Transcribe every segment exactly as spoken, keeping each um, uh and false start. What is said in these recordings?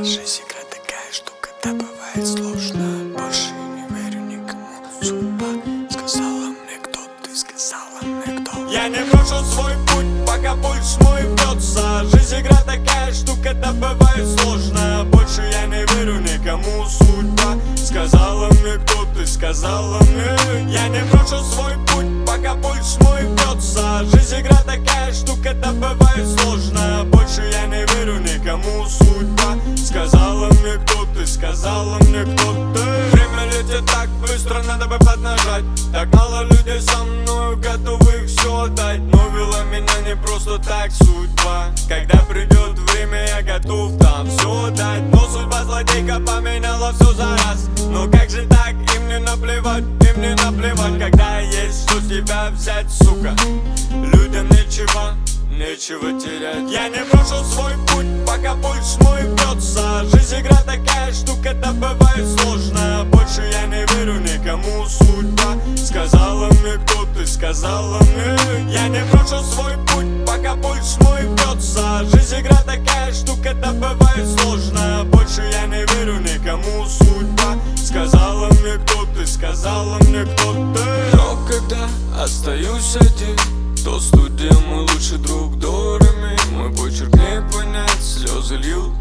Жизнь игра такая штука, да бывает сложно. Больше не верю никому, судьба сказала мне кто, ты сказала мне кто. Я не брошу свой путь, пока пульс мой бьется. Жизнь игра такая штука, да бывает сложно. Больше я не верю никому, судьба сказала мне кто, ты сказала мне. Я не брошу свой путь, пока пульс мой бьется. Жизнь игра такая штука, да бывает сложно. Больше я не верю никому, судьба сказала мне кто, ты сказала мне кто ты. Время летит так быстро, надо бы поднажать. Так мало людей со мною готовы все отдать. Но вела меня не просто так судьба. Когда придет время, я готов там все отдать. Но судьба злодейка поменяла все за раз. Но как же так, им не наплевать, им не наплевать. Когда есть что с тебя взять, сука. Людям нечего, нечего терять. Я не брошу свой путь, пока пульс мой бьется. Жизнь игра такая штука, да бывает сложно. Больше я не верю никому, судьба сказала мне кто, ты сказала мне. Я не брошу свой путь, пока пульс мой бьется. Жизнь игра такая штука, да бывает сложно. Больше я не верю никому, судьба сказала мне кто, ты сказала мне кто ты. Но когда остаюсь один, то студия мой лучший друг Дорами. Мой почерк не понять, слезы лью.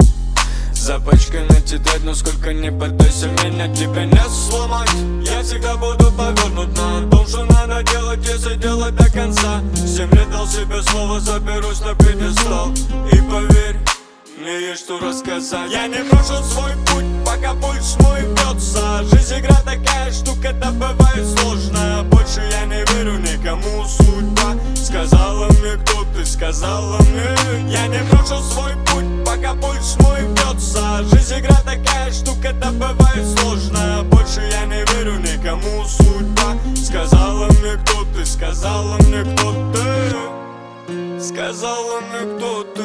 Запачкана тетрадь, но сколько не пытайся меня, тебя не сломать. Я всегда буду повернут на том, что надо делать, если делать до конца. Семь лет дал себе слово, заберусь на пьедестал. И поверь, мне есть что рассказать. Я не брошу свой путь, пока пульс мой бьется. Жизнь игра такая штука, да бывает сложно. Больше я не верю никому, судьба сказала мне кто, ты сказала мне. Я не брошу свой путь, пока пульс мой бьется. Жизнь игра такая штука, да бывает сложно. Больше я не верю никому, судьба сказала мне кто, ты сказала мне кто ты. Сказала мне кто ты.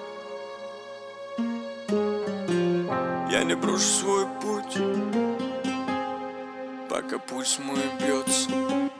Я не брошу свой путь, пока пульс мой бьется.